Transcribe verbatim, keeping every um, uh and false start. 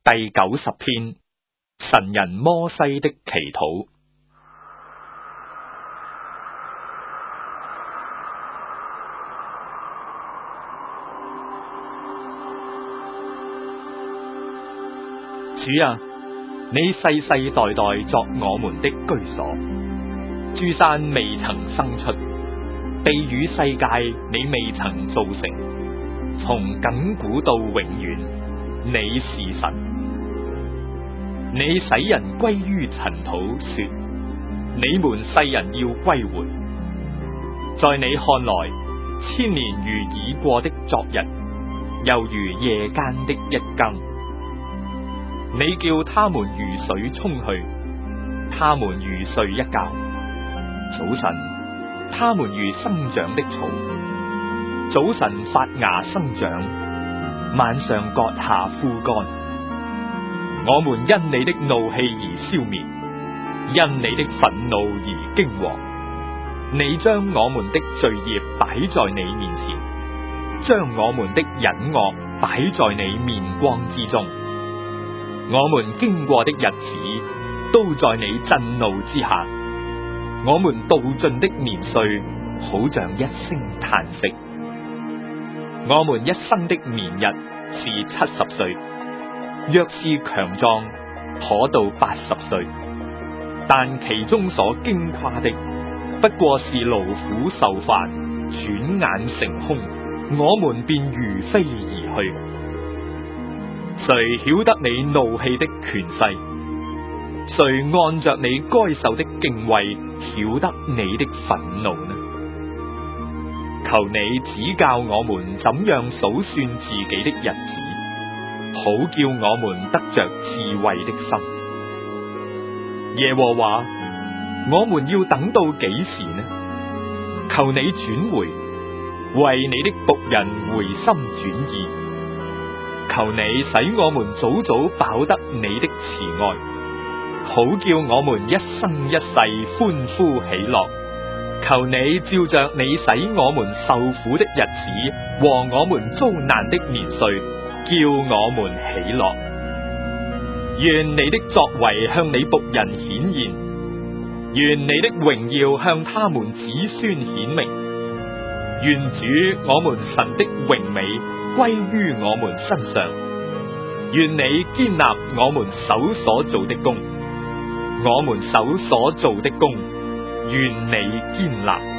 第九十篇，神人摩西的祈禱。主啊，你世世代代作我們的居所，諸山未曾生出，地與世界你未曾造成，從亙古到永遠，你是神。你使人歸於塵土，說：你們世人要歸回。在你看來，千年如已過的昨日，又如夜間的一更。你叫他們如水沖去，他們如睡一覺。早晨，他們如生長的草，早晨發芽生長，晚上割下枯乾。我們因你的怒氣而消滅，因你的憤怒而驚惶。你將我們的罪孽擺在你面前，將我們的隱惡擺在你面光之中。我們經過的日子都在你震怒之下，我們度盡的年歲好像一聲嘆息。我們一生的年日是七十歲，若是強壯，可到八十歲，但其中所矜誇的，不過是勞苦受煩，轉眼成空，我們便如飛而去。誰曉得你怒氣的權勢？誰按着你該受的敬畏曉得你的憤怒呢？求你指教我們怎樣數算自己的日子，好叫我們得着智慧的心。耶和華，我們要等到幾時呢？求你轉回，為你的僕人回心轉意。求你使我們早早飽得你的慈愛，好叫我們一生一世歡呼喜樂。求你照着你使我們受苦的日子和我們遭難的年歲，叫我們喜樂。願你的作為向你僕人顯現，願你的榮耀向他們子孫顯明。願主我們神的榮美歸於我們身上，願你堅立我們手所做的工，我們手所做的工，願你堅立。